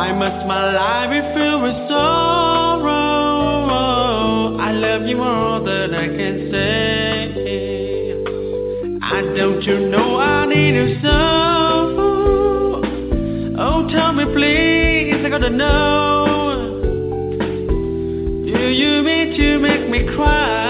Why must my life be filled with sorrow? I love you more than I can say. Don't you know I need you so? Oh, tell me please, I gotta know. Do you mean to make me cry?